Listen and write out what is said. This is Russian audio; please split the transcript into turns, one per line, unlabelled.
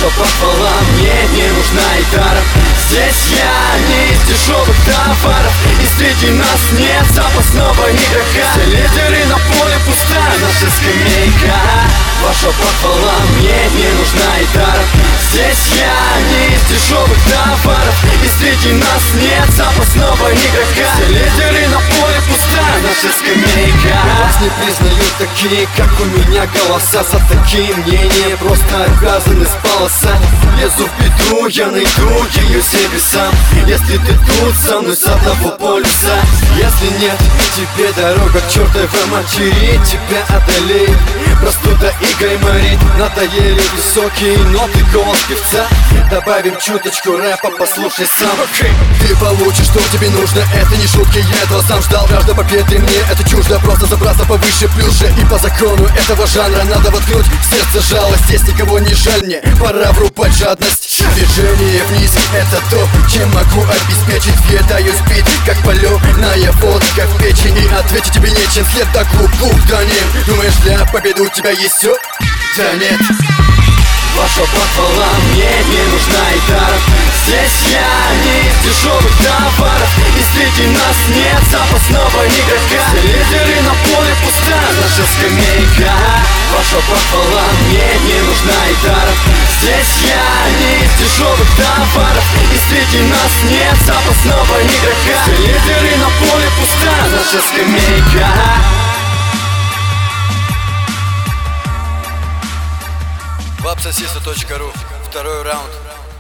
Ваша похвала мне не нужна и даром. Здесь я не из дешевых товаров, и среди нас нет запасного игрока. Все лидеры на поле, пустая наша скамейка. Ваша похвала мне не нужна и даром. Здесь я не из дешевых товаров, и среди нас нет запасного игрока. Все лидеры на поле, пустая наша скамейка. Вас не признают такие, как у меня голоса. За такие мнения просто обязаны сполосать. Лезу в беду, я найду ее себе сам. Если ты тут со мной с одного полюса. Если нет, тебе дорога к чертовой матери. Тебя одолеет простуда и гайморит. Надоели высокие ноты, голос певца. Добавим чуточку рэпа, послушай сам. Ты получишь, что тебе нужно, это не шутки, я этого сам ждал. Жажда победы мне это чуждо, просто забраться повыше плюс же. И по закону этого жанра надо воткнуть в сердце жалость. Здесь никого не жаль мне, пора врубать жадность. Движение вниз, это то, чем могу обеспечить. Въедаюсь в бит, как палёная водка в печи. И ответить тебе нечем, след так глуп, да нет. Думаешь, для победы у тебя есть все? Да нет. Ваша похвала мне не нужна и даром. Здесь я не из дешевых товаров, и среди нас нет запасного игрока. Все лидеры на поле, пустая наша скамейка. Ваша похвала мне не нужна и даром. Здесь я не из дешевых товаров, и среди нас нет запасного игрока. Все лидеры на поле, пустая наша скамейка.
Вапсосису.ру. Второй раунд.